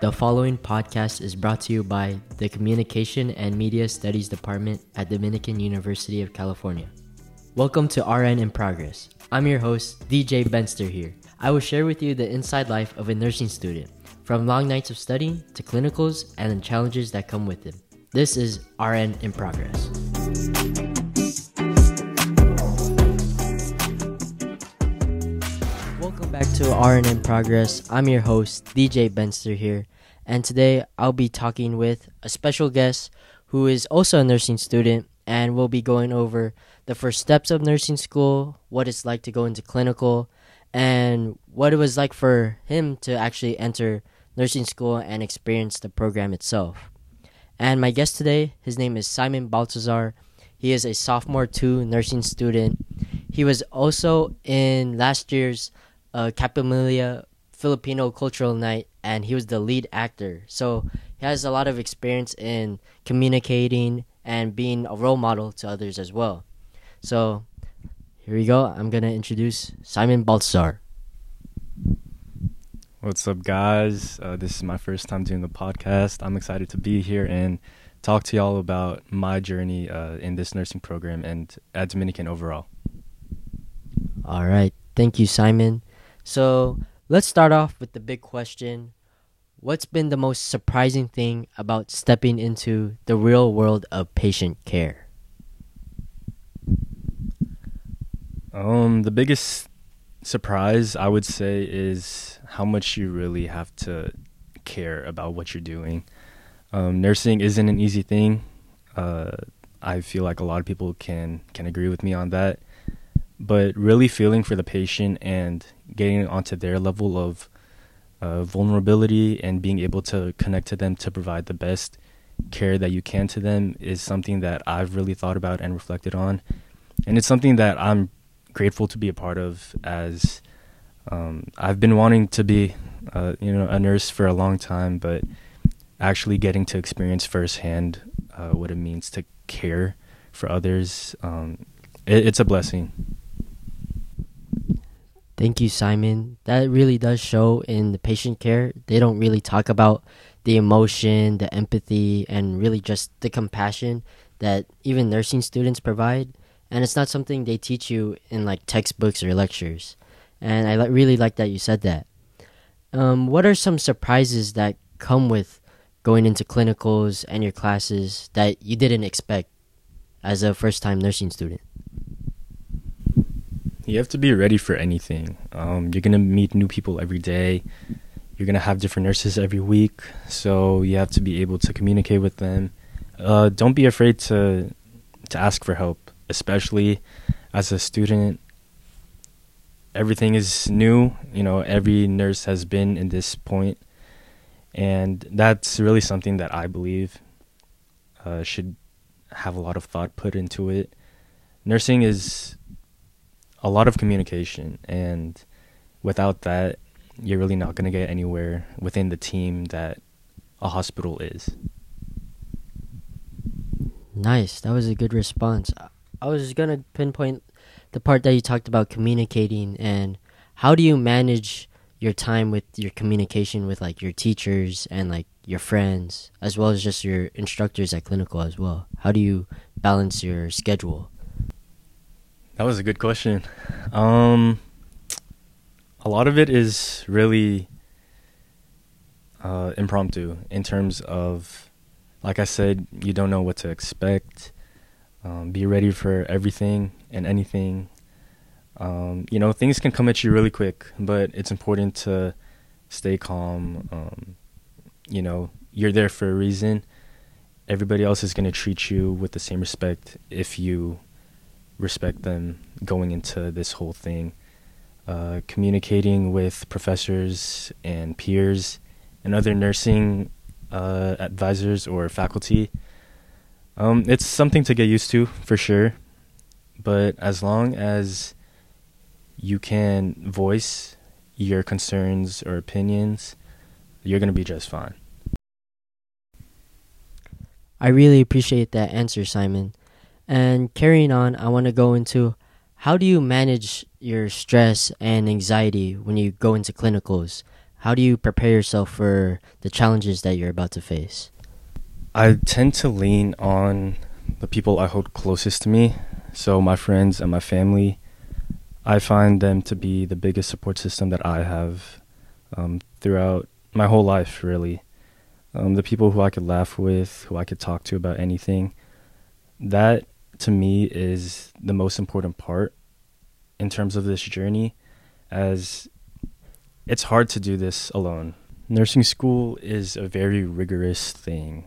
The following podcast is brought to you by the Communication and Media Studies Department at Dominican University of California. Welcome to RN in Progress. I'm your host, DJ Benster here. I will share with you the inside life of a nursing student, from long nights of studying to clinicals and the challenges that come with them. This is RN in Progress. Welcome back to RN in Progress. I'm your host, DJ Benster here, and today I'll be talking with a special guest who is also a nursing student, and we'll be going over the first steps of nursing school, what it's like to go into clinical, and what it was like for him to actually enter nursing school and experience the program itself. And my guest today, his name is Simon Baltazar. He is a sophomore 2 nursing student. He was also in last year's Kapamilya Filipino Cultural Night, and he was the lead actor. So he has a lot of experience in communicating and being a role model to others as well. So here we go. I'm going to introduce Simon Baltazar. What's up, guys? This is my first time doing a podcast. I'm excited to be here and talk to y'all about my journey in this nursing program and at Dominican overall. All right. Thank you, Simon. So let's start off with the big question. What's been the most surprising thing about stepping into the real world of patient care? The biggest surprise, I would say, is how much you really have to care about what you're doing. Nursing isn't an easy thing. I feel like a lot of people can agree with me on that. But really feeling for the patient and getting onto their level of vulnerability and being able to connect to them to provide the best care that you can to them is something that I've really thought about and reflected on. And it's something that I'm grateful to be a part of, as I've been wanting to be a nurse for a long time, but actually getting to experience firsthand what it means to care for others, it's a blessing. Thank you, Simon. That really does show in the patient care. They don't really talk about the emotion, the empathy, and really just the compassion that even nursing students provide. And it's not something they teach you in like textbooks or lectures. And I really like that you said that. What are some surprises that come with going into clinicals and your classes that you didn't expect as a first-time nursing student? You have to be ready for anything. You're going to meet new people every day. You're going to have different nurses every week. So you have to be able to communicate with them. Don't be afraid to ask for help, especially as a student. Everything is new. Every nurse has been in this point. And that's really something that I believe should have a lot of thought put into it. Nursing is a lot of communication, and without that, you're really not going to get anywhere within the team that a hospital is. Nice. That was a good response. I was going to pinpoint the part that you talked about communicating, and how do you manage your time with your communication with like your teachers and like your friends, as well as just your instructors at clinical as well? How do you balance your schedule? That was a good question. A lot of it is really impromptu in terms of, like I said, you don't know what to expect. Be ready for everything and anything. Things can come at you really quick, but it's important to stay calm. You're there for a reason. Everybody else is going to treat you with the same respect if you respect them going into this whole thing. Communicating with professors and peers and other nursing advisors or faculty. It's something to get used to, for sure. But as long as you can voice your concerns or opinions, you're going to be just fine. I really appreciate that answer, Simon. And carrying on, I want to go into how do you manage your stress and anxiety when you go into clinicals? How do you prepare yourself for the challenges that you're about to face? I tend to lean on the people I hold closest to me, so my friends and my family. I find them to be the biggest support system that I have throughout my whole life, really. The people who I could laugh with, who I could talk to about anything. That, to me, is the most important part in terms of this journey, as it's hard to do this alone. Nursing school is a very rigorous thing.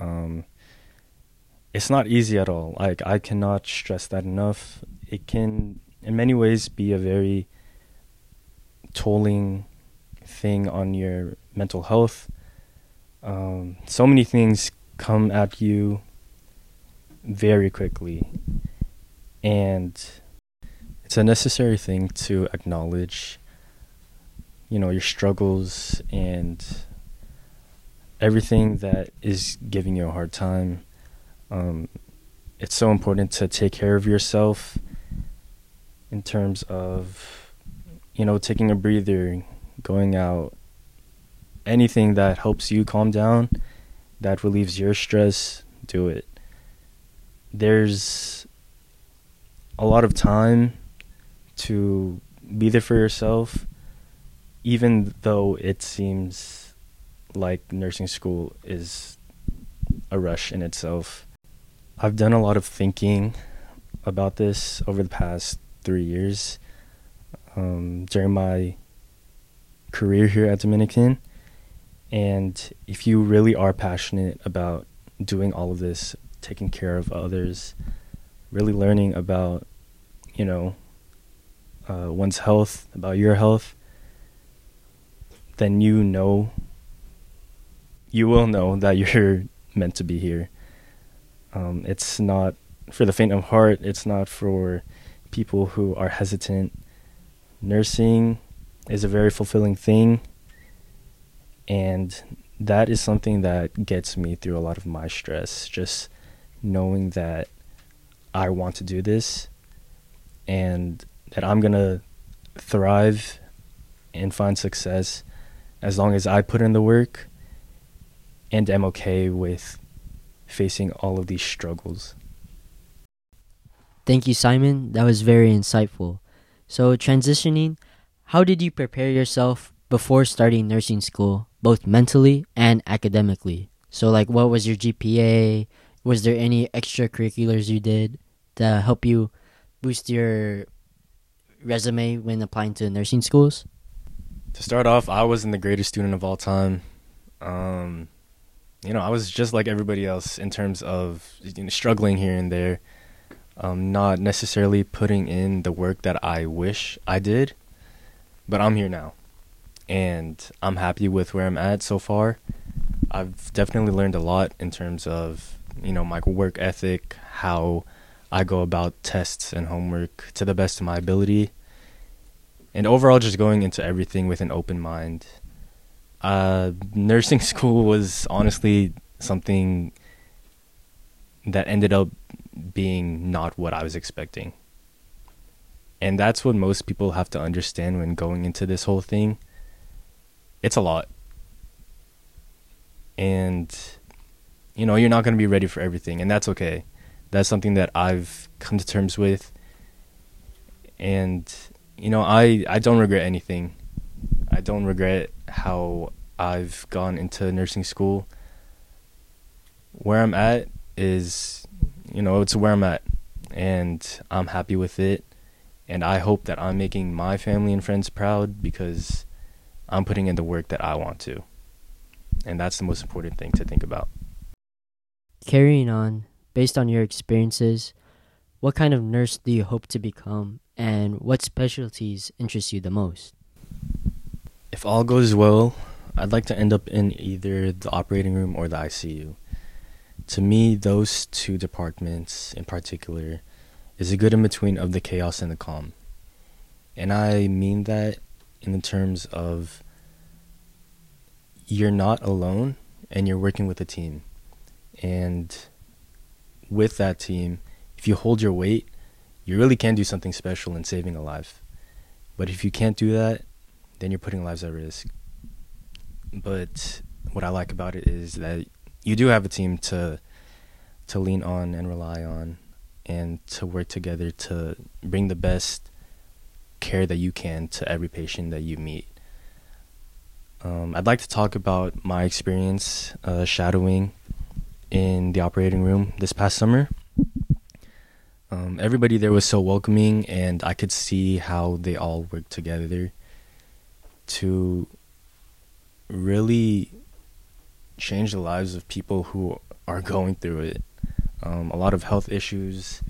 It's not easy at all. Like, I cannot stress that enough. It can, in many ways, be a very tolling thing on your mental health. So many things come at you very quickly, and it's a necessary thing to acknowledge, your struggles and everything that is giving you a hard time. It's so important to take care of yourself in terms of, taking a breather, going out, anything that helps you calm down, that relieves your stress, do it. There's a lot of time to be there for yourself, even though it seems like nursing school is a rush in itself. I've done a lot of thinking about this over the past 3 years during my career here at Dominican. And if you really are passionate about doing all of this, taking care of others, really learning about, one's health, about your health, then you will know that you're meant to be here. It's not for the faint of heart. It's not for people who are hesitant. Nursing is a very fulfilling thing, and that is something that gets me through a lot of my stress, just knowing that I want to do this and that I'm going to thrive and find success as long as I put in the work and am okay with facing all of these struggles. Thank you, Simon. That was very insightful. So, transitioning, how did you prepare yourself before starting nursing school, both mentally and academically? So, what was your GPA? Was there any extracurriculars you did to help you boost your resume when applying to nursing schools? To start off, I wasn't the greatest student of all time. I was just like everybody else in terms of struggling here and there, not necessarily putting in the work that I wish I did, but I'm here now, and I'm happy with where I'm at so far. I've definitely learned a lot in terms of, my work ethic, how I go about tests and homework to the best of my ability, and overall just going into everything with an open mind. Nursing school was honestly something that ended up being not what I was expecting. And that's what most people have to understand when going into this whole thing. It's a lot. And, you're not going to be ready for everything, and that's okay. That's something that I've come to terms with. And, I don't regret anything. I don't regret how I've gone into nursing school. Where I'm at is, it's where I'm at, and I'm happy with it. And I hope that I'm making my family and friends proud because I'm putting in the work that I want to. And that's the most important thing to think about. Carrying on, based on your experiences, what kind of nurse do you hope to become, and what specialties interest you the most? If all goes well, I'd like to end up in either the operating room or the ICU. To me, those two departments in particular is a good in-between of the chaos and the calm. And I mean that in the terms of you're not alone and you're working with a team. And with that team, if you hold your weight, you really can do something special in saving a life. But if you can't do that, then you're putting lives at risk. but what I like about it is that you do have a team to lean on and rely on, and to work together to bring the best care that you can to every patient that you meet. I'd like to talk about my experience shadowing in the operating room this past summer. Everybody there was so welcoming, and I could see how they all worked together to really change the lives of people who are going through it. A lot of health issues,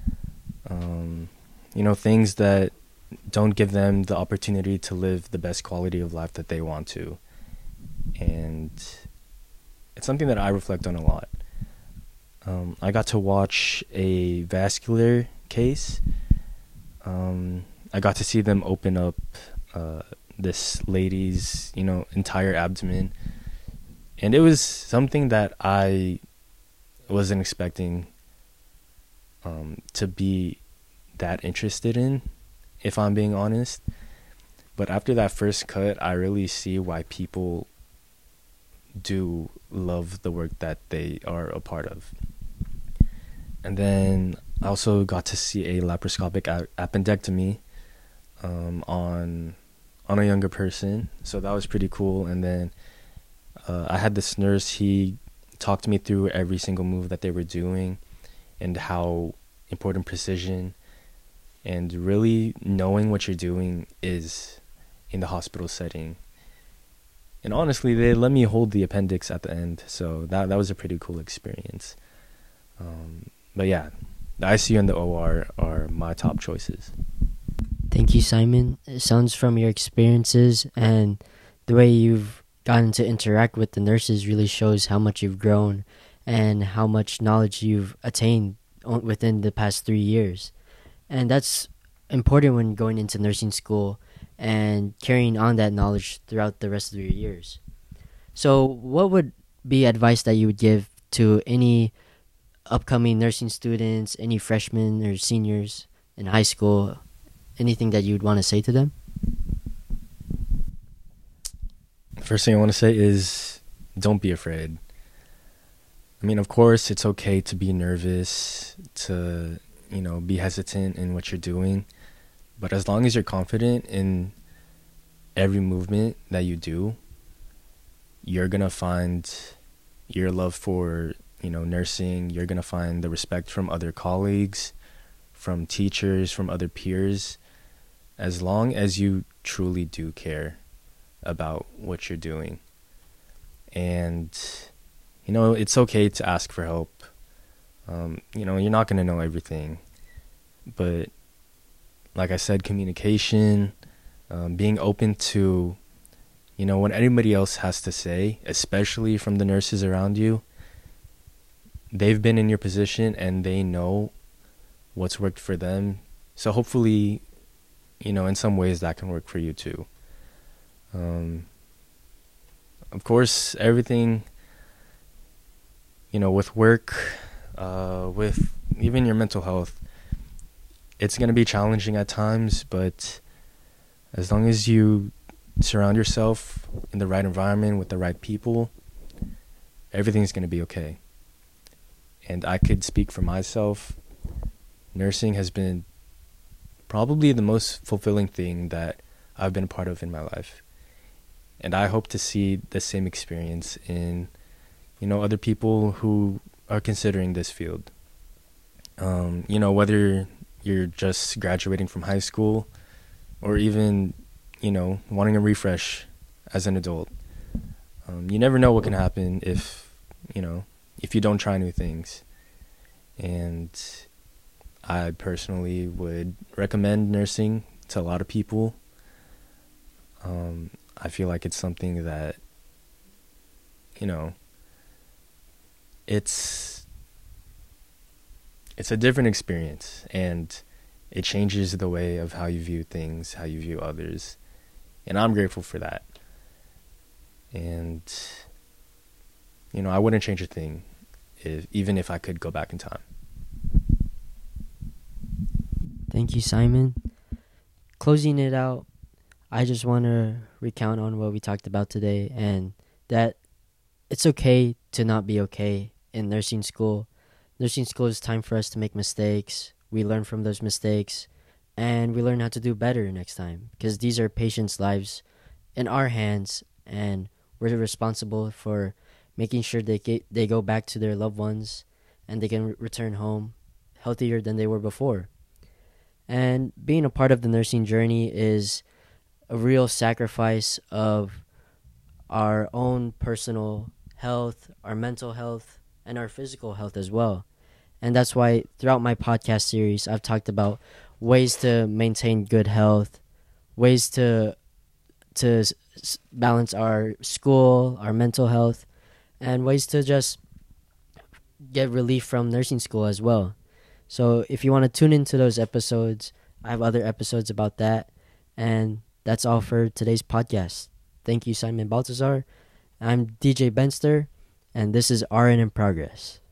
things that don't give them the opportunity to live the best quality of life that they want to. And it's something that I reflect on a lot. I got to watch a vascular case. I got to see them open up this lady's, entire abdomen. And it was something that I wasn't expecting to be that interested in, if I'm being honest. But after that first cut, I really see why people do love the work that they are a part of. And then I also got to see a laparoscopic appendectomy on a younger person, so that was pretty cool. And then I had this nurse, he talked me through every single move that they were doing and how important precision and really knowing what you're doing is in the hospital setting. And honestly, they let me hold the appendix at the end, so that was a pretty cool experience. But yeah, the ICU and the OR are my top choices. Thank you, Simon. It sounds from your experiences and the way you've gotten to interact with the nurses really shows how much you've grown and how much knowledge you've attained within the past 3 years. And that's important when going into nursing school and carrying on that knowledge throughout the rest of your years. So what would be advice that you would give to any upcoming nursing students, any freshmen or seniors in high school, anything that you would want to say to them? First thing I want to say is don't be afraid. I mean, of course, it's okay to be nervous, to, be hesitant in what you're doing. But as long as you're confident in every movement that you do, you're going to find your love for, nursing. You're going to find the respect from other colleagues, from teachers, from other peers, as long as you truly do care about what you're doing. And, it's okay to ask for help. You're not going to know everything. But like I said, communication, being open to, what anybody else has to say, especially from the nurses around you. They've been in your position and they know what's worked for them. So hopefully, in some ways that can work for you too. Of course, everything, with work, with even your mental health, it's going to be challenging at times, but as long as you surround yourself in the right environment with the right people, everything's going to be okay. And I could speak for myself. Nursing has been probably the most fulfilling thing that I've been a part of in my life. And I hope to see the same experience in, other people who are considering this field. Whether you're just graduating from high school or even, wanting a refresh as an adult. You never know what can happen if you don't try new things. And I personally would recommend nursing to a lot of people. I feel like it's something that, it's a different experience, and it changes the way of how you view things, how you view others. And I'm grateful for that. And, I wouldn't change a thing, even if I could go back in time. Thank you, Simon. Closing it out, I just want to recount on what we talked about today, and that it's okay to not be okay in nursing school. Nursing school is time for us to make mistakes. We learn from those mistakes, and we learn how to do better next time, because these are patients' lives in our hands, and we're responsible for making sure they go back to their loved ones and they can return home healthier than they were before. And being a part of the nursing journey is a real sacrifice of our own personal health, our mental health, and our physical health as well. And that's why throughout my podcast series, I've talked about ways to maintain good health, ways to balance our school, our mental health, and ways to just get relief from nursing school as well. So if you want to tune into those episodes, I have other episodes about that. And that's all for today's podcast. Thank you, Simon Baltazar. I'm DJ Benster, and this is RN in Progress.